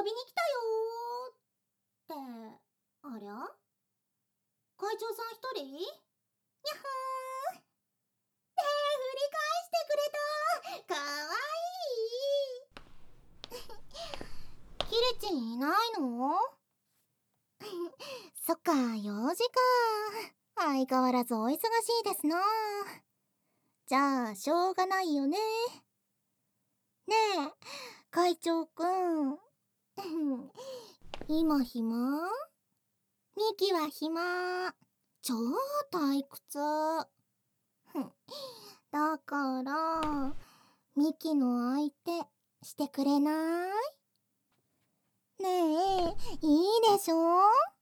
びに来たよーって、ありゃ会長さん一人？にゃっはー。振り返してくれた。かわいい。キリチンいないの？そっか、用事か。相変わらずお忙しいですな。じゃあ、しょうがないよね。ねえ、会長くん。今暇？ミキは暇。超退屈。だから、ミキの相手してくれない？ねえ、いいでしょ？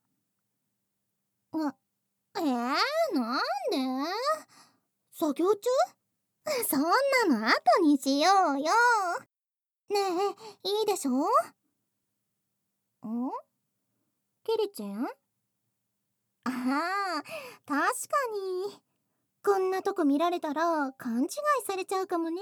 なんで？作業中？そんなの後にしようよ。ねえ、いいでしょ？キリチン？ああ、確かに。こんなとこ見られたら勘違いされちゃうかもね。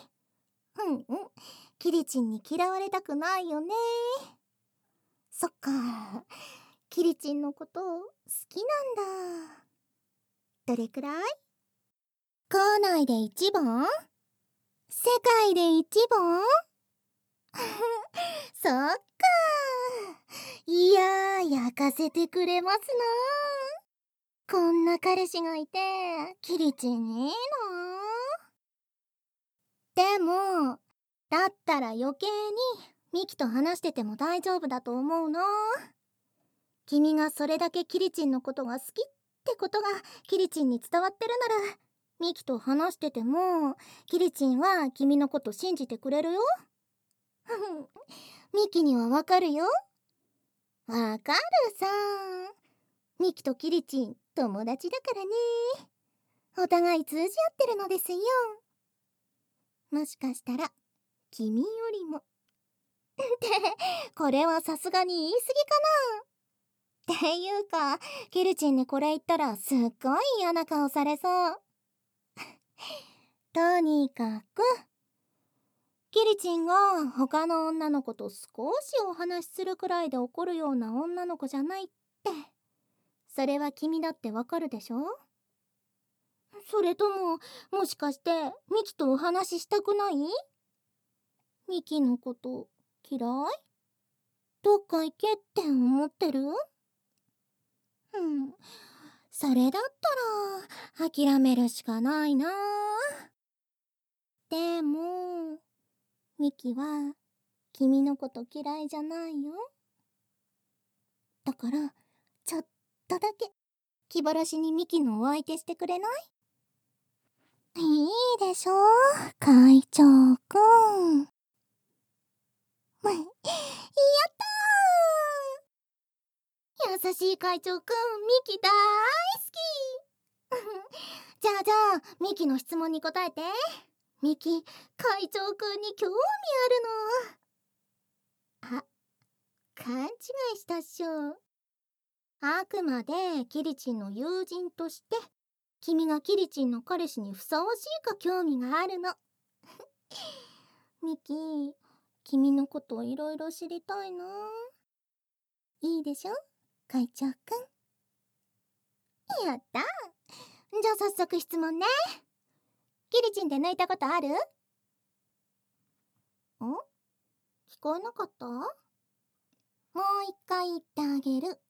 キリチンに嫌われたくないよね。そっか、キリチンのこと好きなんだ。どれくらい？校内で一番？世界で一番？そっか。いやー、焼かせてくれますな。こんな彼氏がいて、キリチンいいな。でも、だったら余計にミキと話してても大丈夫だと思うな。君がそれだけキリチンのことが好きってことがキリチンに伝わってるなら、ミキと話しててもキリチンは君のこと信じてくれるよ。ミキにはわかるよ。わかるさ。ミキとキリチン友達だからね。お互い通じ合ってるのですよ。もしかしたら君よりもってこれはさすがに言い過ぎかな。っていうかキリチンにこれ言ったらすっごい嫌な顔されそう。とにかくキリチンが他の女の子と少しお話しするくらいで怒るような女の子じゃないって、それは君だってわかるでしょ？それとも、もしかしてミキとお話ししたくない？ミキのこと嫌い？どっか行けって思ってる？それだったら諦めるしかないな。でもミキは君のこと嫌いじゃないよ。だからちょっとだけ気晴らしにミキのお相手してくれない？いいでしょ、会長くん。やったー。優しい会長くん、ミキ大好き。じゃあミキの質問に答えて。ミキ、会長くんに興味あるの。勘違いしたっしょ。あくまでキリチンの友人として君がキリチンの彼氏にふさわしいか興味があるの。ミキ、君のこといろいろ知りたいな。いいでしょ、会長くん。やった。じゃあ早速質問ね。キリチンで抜いたことある？聞こえなかった？もう一回言ってあげる。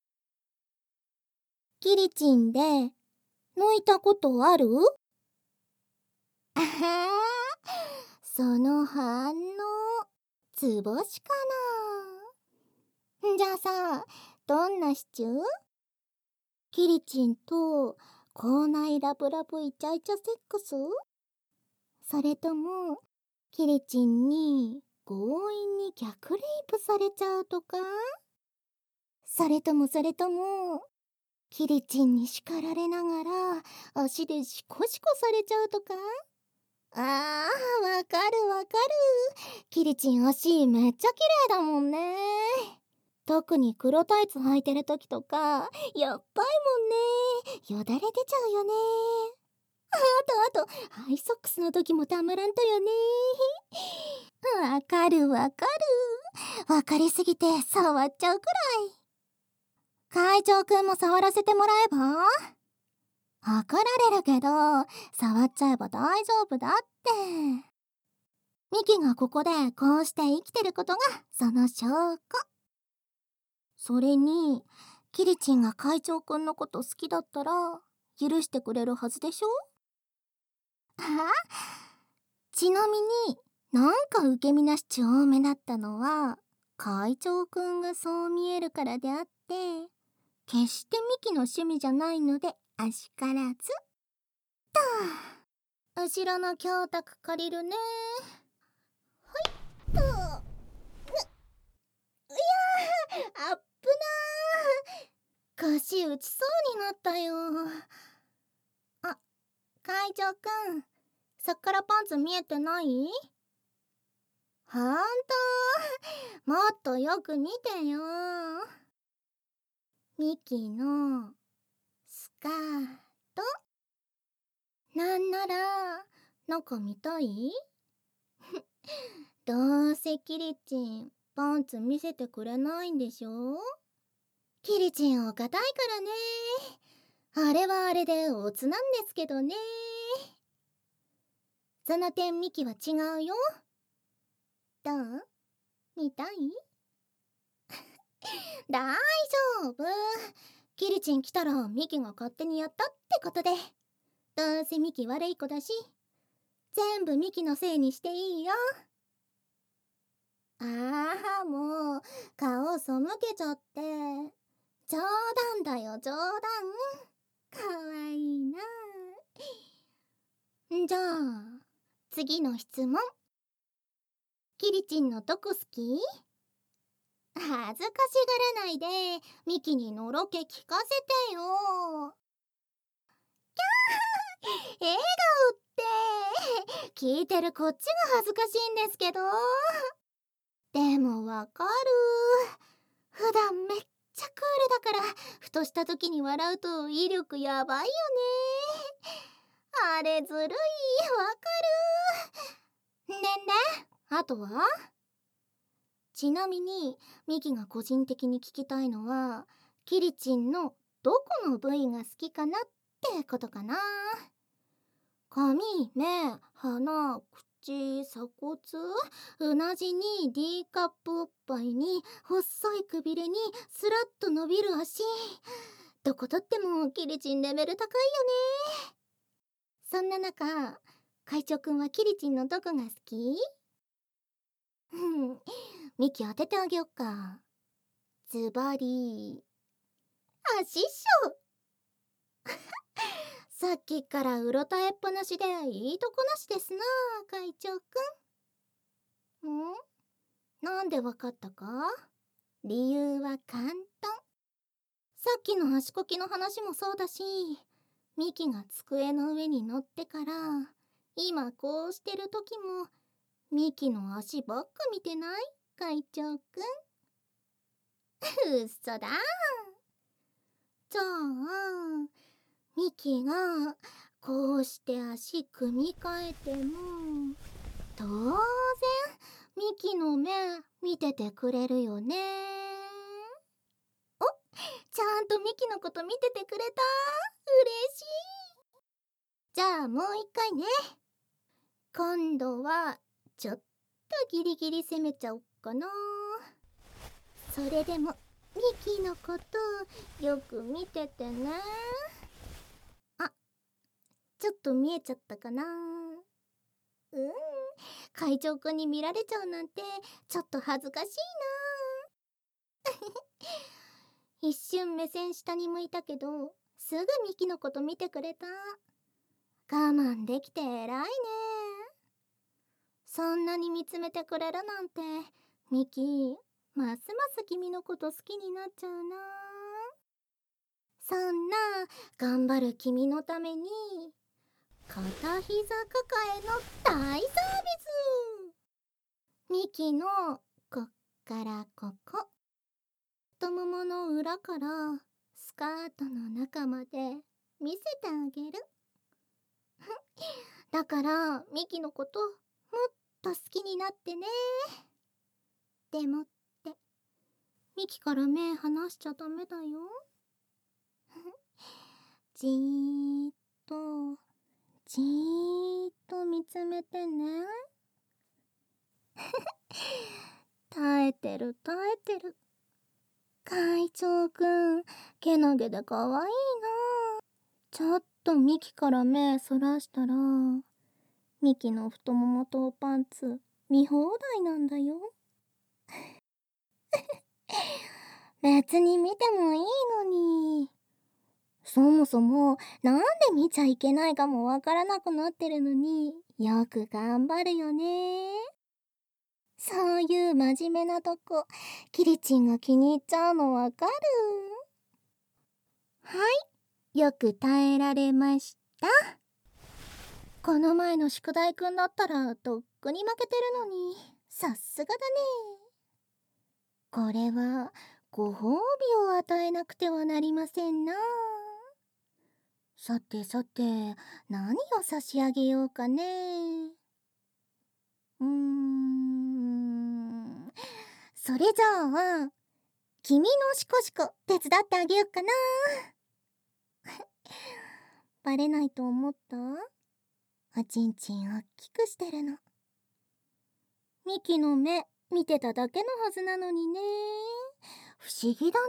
キリチンで抜いたことある？あはー、その反応図星かな。じゃあさ、どんなシチュー？キリチンと校内ラブラブイチャイチャセックス？それともキリチンに強引に逆レイプされちゃうとか？それともキリチンに叱られながら足でシコシコされちゃうとか？わかるわかる。キリチン足めっちゃ綺麗だもんね。特に黒タイツ履いてる時とかやっばいもんね。よだれ出ちゃうよね。あとハイソックスの時もたまらんとよね。わかるわかる。 分かりすぎて触っちゃうくらい。会長くんも触らせてもらえば？怒られるけど、触っちゃえば大丈夫だって。ミキがここでこうして生きてることがその証拠。それに、キリチンが会長くんのこと好きだったら許してくれるはずでしょ？ちなみに、なんか受け身なしち多めだったのは会長くんがそう見えるからであって、決してミキの趣味じゃないのであしからずと。後ろの教託借りるね。はいっと。あっぶなー。腰打ちそうになったよ。あ、会長くん、そっからパンツ見えてない？ほんと？もっとよく見てよ。ミキのスカート。なんなら中見たい？どうせキリチンパンツ見せてくれないんでしょ？キリチンお堅いからね。あれはあれでオツなんですけどね。その点ミキは違うよ。どう？見たい？大丈夫。キリチン来たらミキが勝手にやったってことで。どうせミキ悪い子だし、全部ミキのせいにしていいよ。ああ、もう顔背けちゃって。冗談だよ、冗談。かわいいな。じゃあ次の質問。キリチンのどこ好き？恥ずかしがらないでミキにのろけ聞かせてよ。笑顔って聞いてるこっちが恥ずかしいんですけど。でもわかる。普段めっちゃクールだから、ふとした時に笑うと威力やばいよね。あれずるい。わかる。ねんね、あとは？ちなみにミキが個人的に聞きたいのは、キリチンのどこの部位が好きかなってことかな。髪、目、鼻、口、鎖骨、うなじに D カップおっぱいに細いくびれにスラッと伸びる足。どこ取ってもキリチンレベル高いよね。そんな中、会長くんはキリチンのどこが好き？ミキ当ててあげよっか。ズバリ足っしょ。さっきからうろたえっぱなしでいいとこなしですな、会長くん。なんでわかったか？理由は簡単。さっきの足こきの話もそうだし、ミキが机の上に乗ってから今こうしてる時もミキの足ばっか見てない？会長くん。うっそだ。じゃあミキがこうして足組み替えても当然ミキの目見ててくれるよね。お、ちゃんとミキのこと見ててくれた。嬉しい。じゃあもう一回ね。今度はちょっとギリギリ攻めちゃおっかな。それでもミキのことよく見ててね。あ、ちょっと見えちゃったかな。会長くんに見られちゃうなんてちょっと恥ずかしいな。一瞬目線下に向いたけどすぐミキのこと見てくれた。我慢できて偉いね。そんなに見つめてくれるなんてミキ、ますます君のこと好きになっちゃうな。そんな頑張る君のために片膝抱えの大サービス。ミキのこっからここ、太ももの裏からスカートの中まで見せてあげる。だからミキのこともっと好きになってね。でもってミキから目離しちゃダメだよ。じーっと、じーっと見つめてね。耐えてる耐えてる。会長くん、けなげでかわいいな。ちょっとミキから目そらしたら、ミキの太ももとパンツ見放題なんだよ。別に見てもいいのに。そもそもなんで見ちゃいけないかもわからなくなってるのによく頑張るよね。そういう真面目なとこキリチンが気に入っちゃうのわかる。はい、よく耐えられました。この前の宿題くんだったらとっくに負けてるのにさすがだね。これはご褒美を与えなくてはなりませんな。さてさて、何を差し上げようかね。それじゃあ、君のシコシコ手伝ってあげようかな。バレないと思った？おちんちんおっきくしてるの。ミキの目見てただけのはずなのにね。不思議だね。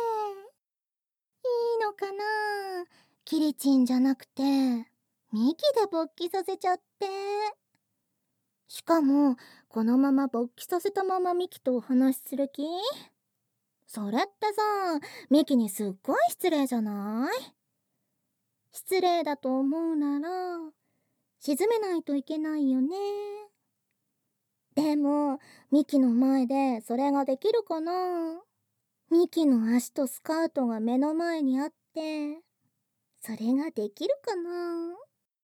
いいのかな、キリチンじゃなくてミキで勃起させちゃって。しかもこのまま勃起させたままミキとお話しする気？それってさ、ミキにすっごい失礼じゃない？失礼だと思うなら沈めないといけないよね。でもミキの前でそれができるかな？ミキの足とスカートが目の前にあってそれができるかな？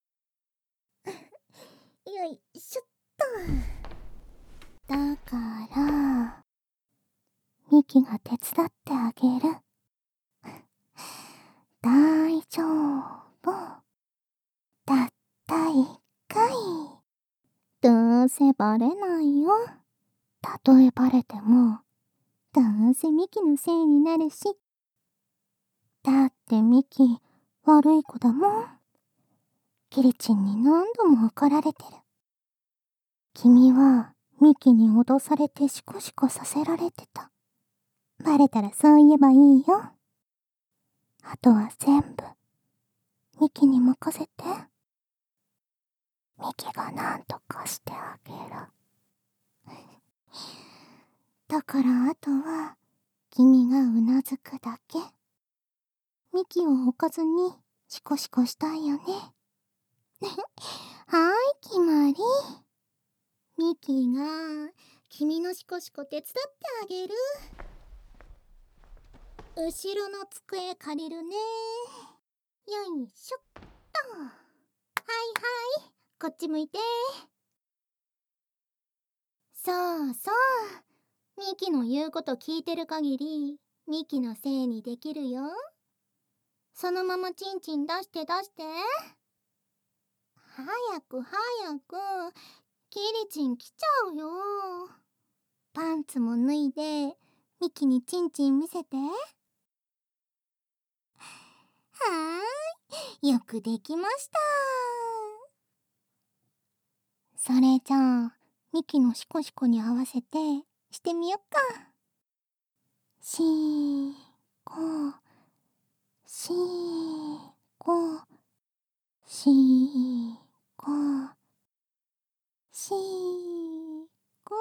よいしょっと。だからミキが手伝ってあげる。大丈夫。たった一回。どうせバレないよ。たとえバレてもどうせミキのせいになるし。だってミキ悪い子だもん。キリチンに何度も怒られてる。君はミキに脅されてシコシコさせられてた。バレたらそう言えばいいよ。あとは全部ミキに任せて。ミキが何とかしてあげる。だからあとは君がうなずくだけ。ミキを置かずにシコシコしたいよね。はーい、決まり。ミキが君のシコシコ手伝ってあげる。後ろの机借りるね。よいしょっと。はいはい、こっち向いて。そうそう、ミキの言うこと聞いてる限りミキのせいにできるよ。そのままチンチン出して出して。早く早く、キリチン来ちゃうよ。パンツも脱いでミキにチンチン見せて。はーい、よくできました。それじゃあミキのシコシコに合わせてしてみよっか。シーコシーコシーコシーコ。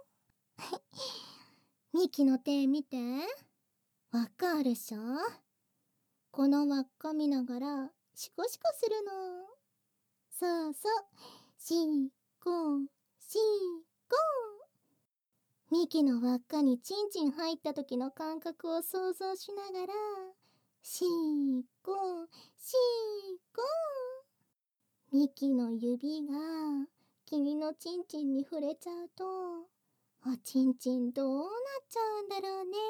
ミキの手見て。輪っかあるっしょ。この輪っか見ながらシコシコするの。そうそう、シーコシーコ。ミキの輪っかにチンチン入った時の感覚を想像しながらシーコシーコ。ミキの指が君のチンチンに触れちゃうとおちんちんどうなっちゃうんだろうね。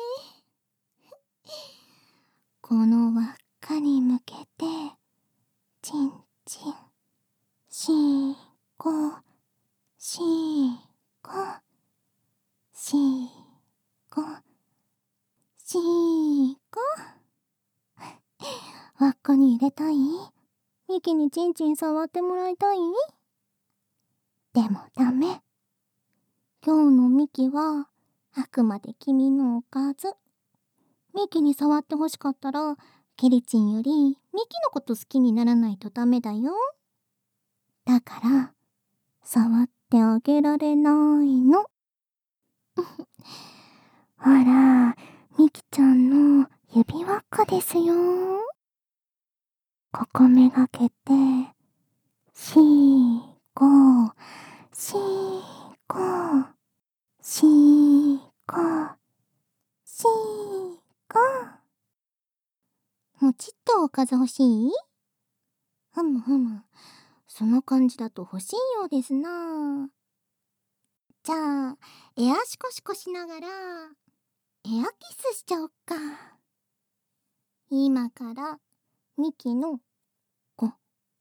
この輪っかに向けてチンチンシーコシーコシーコ中に入れたい？ミキにチンチン触ってもらいたい？でもダメ。今日のミキはあくまで君のおかず。ミキに触ってほしかったら、キリチンよりミキのこと好きにならないとダメだよ。だから、触ってあげられないの。ほら、ミキちゃんの指輪っかですよ。ここめがけて、しーこー、しーこー、しーこー、しーこー。もちっとおかず欲しい？ふむふむ。その感じだと欲しいようですな。じゃあ、エアシコシコしながら、エアキスしちゃおっか。今から、ミキの、こ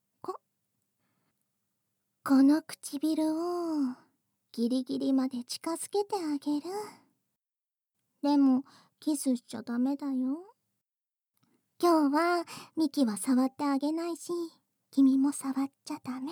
の唇を、ギリギリまで近づけてあげる。でも、キスしちゃダメだよ。今日は、ミキは触ってあげないし、君も触っちゃダメ。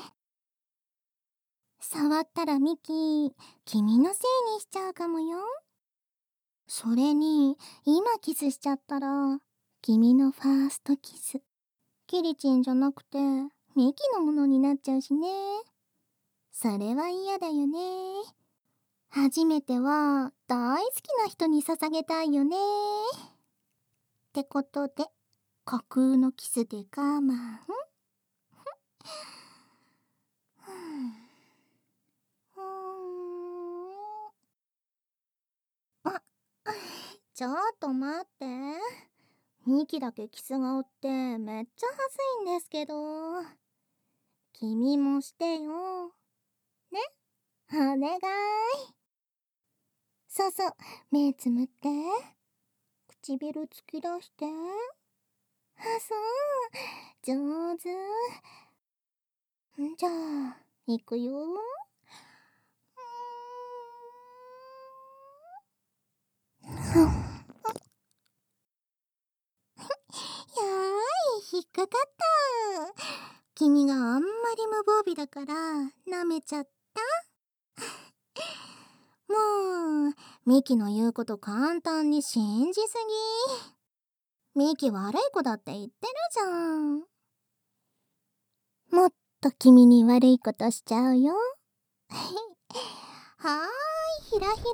触ったらミキ、君のせいにしちゃうかもよ。それに、今キスしちゃったら、君のファーストキス、キリチンじゃなくて、ミキのものになっちゃうしね。それは嫌だよね。初めては、大好きな人に捧げたいよね。ってことで、架空のキスで我慢。あ、ちょっと待って。ミキだけキス顔ってめっちゃ恥ずいんですけど。君もしてよ。ね？お願い。そうそう、目つむって。唇突き出して。あ、そう。上手。じゃあ、いくよ。やーい、引っかかった。君があんまり無防備だから舐めちゃった。もう、ミキの言うこと簡単に信じすぎ。ミキ悪い子だって言ってるじゃん。もっと君に悪いことしちゃうよ。はーい、ひらひら。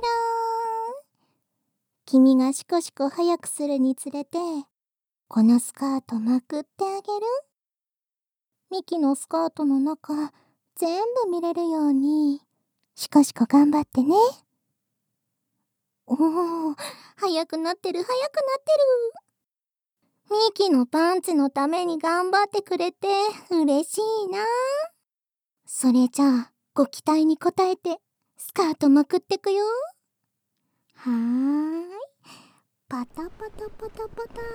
君がシコシコ早くするにつれて、このスカートまくってあげる。ミキのスカートの中、全部見れるように、シコシコ頑張ってね。おー、早くなってる、早くなってる。ミキのパンツのために頑張ってくれて嬉しいな。それじゃあ、ご期待に応えて、スカートまくってくよ。はーい。パタパタパタパタ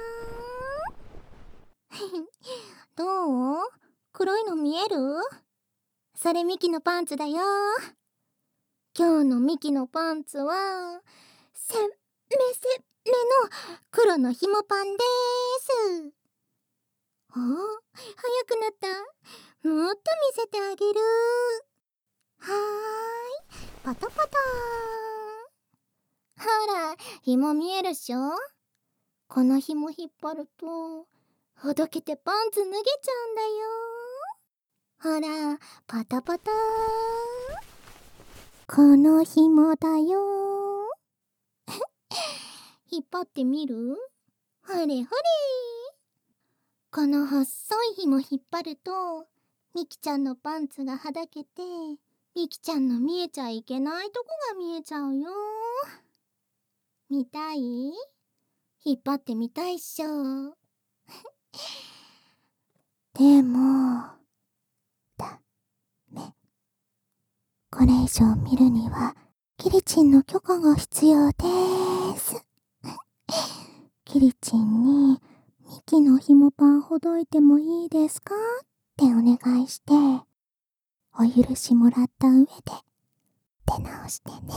ーン。どう？黒いの見える？それミキのパンツだよ。今日のミキのパンツは、せっめの黒のひもパンでーす。おー、早くなった。もっと見せてあげる。はーい、パタパターン。ほら、紐見えるっしょ？この紐引っ張ると、ほどけてパンツ脱げちゃうんだよ。ほら、パタパターン。この紐だよ。引っ張ってみる？ほれほれ。この細い紐引っ張ると、ミキちゃんのパンツがはだけて、ミキちゃんの見えちゃいけないとこが見えちゃうよ。見たい？引っ張ってみたいっしょ。でも、ダメ。これ以上見るには、キリチンの許可が必要です。キリチンに、ミキの紐パンほどいてもいいですかってお願いして、お許しもらった上で、出直してね。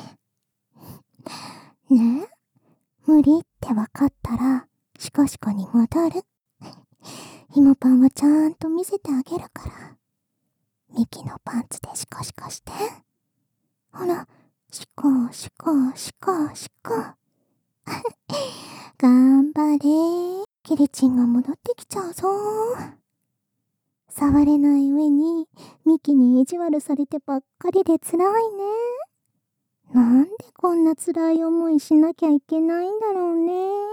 ねえ、無理ってわかったら、シコシコに戻る。 ひもパンはちゃんと見せてあげるから。ミキのパンツでシコシコして。ほら、シコシコシコシコ。頑張れ。キリチンが戻ってきちゃうぞ。触れない上にミキに意地悪されてばっかりで辛いね。なんでこんな辛い思いしなきゃいけないんだろうね。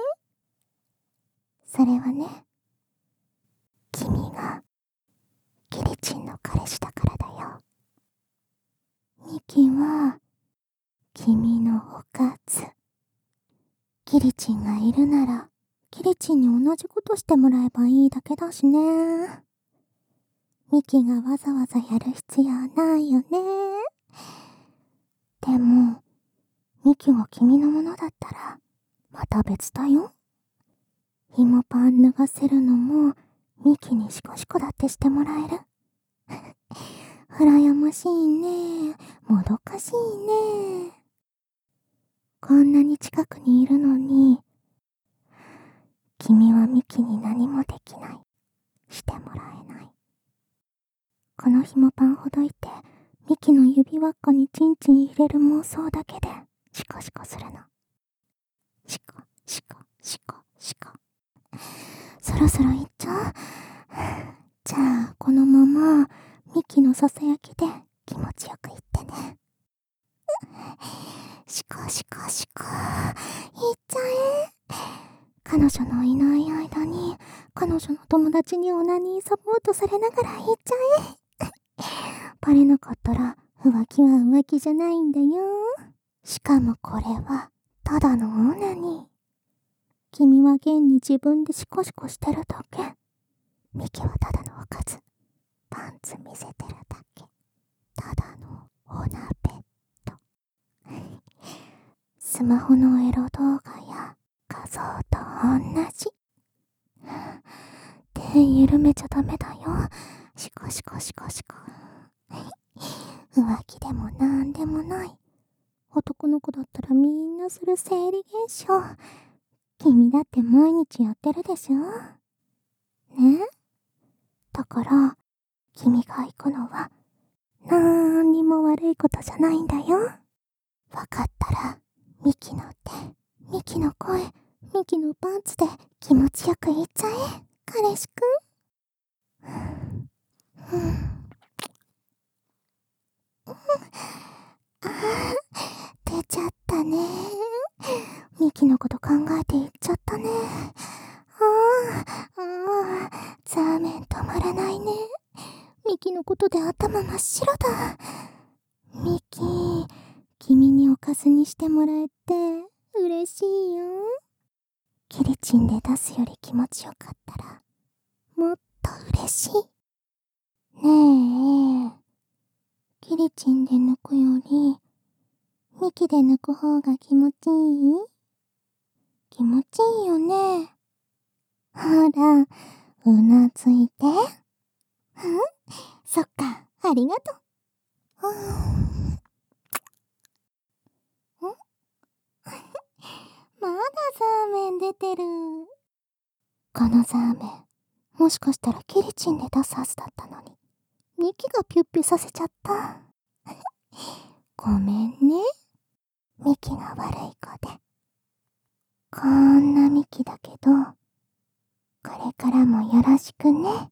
それはね、君がキリチンの彼氏だからだよ。ミキは君のおかず。キリチンがいるならキリチンに同じことしてもらえばいいだけだしね。ミキがわざわざやる必要ないよね。でもミキが君のものだったらまた別だよ。ひもパン脱がせるのもミキにシコシコだってしてもらえる。羨ましいね。もどかしいね。こんなに近くにいるのに君はミキに何もできない。してもらえない。このひもパンほどいてミキの指輪っこにチンチン入れる妄想だけでシコシコするの。シコシコシコシコ。そろそろ行っちゃう。じゃあこのままミキのささやきで気持ちよく言ってね。シコシコシコ。行っちゃえ。彼女のいない間に彼女の友達にオナニーサポートされながら行っちゃえ。バレなかったら浮気は浮気じゃないんだよ。しかもこれはただのオナニー。君は現に自分でシコシコしてるだけ。ミキはただのおかず。パンツ見せてるだけ。ただのお鍋と。スマホのエロ動画や画像と同じ。手緩めちゃダメだよ。シコシコシコシコ。浮気でもなんでもない。男の子だったらみんなする生理現象。君だって毎日やってるでしょ。ね？だから君が行くのはなんにも悪いことじゃないんだよ。わかったらミキの手、ミキの声、ミキのパンツで気持ちよく言っちゃえ、彼氏くん。出ちゃったね。ミキのこと考えて言っちゃったね。ザーメン止まらないね。ミキのことで頭真っ白だ。ミキ、君におかずにしてもらえて嬉しいよ。キリチンで出すより気持ちよかったらもっと嬉しい。ねえ、キリチンで抜くよりミキで抜く方が気持ちいい？気持ちいいよね。ほら、うなずいて。そっか、ありがとう。まだザーメン出てる。このザーメン、もしかしたらキリチンで出すはずだったのに、ミキがピュッピュさせちゃった。ごめんね。ミキが悪い子で。こんなミキだけど、これからもよろしくね。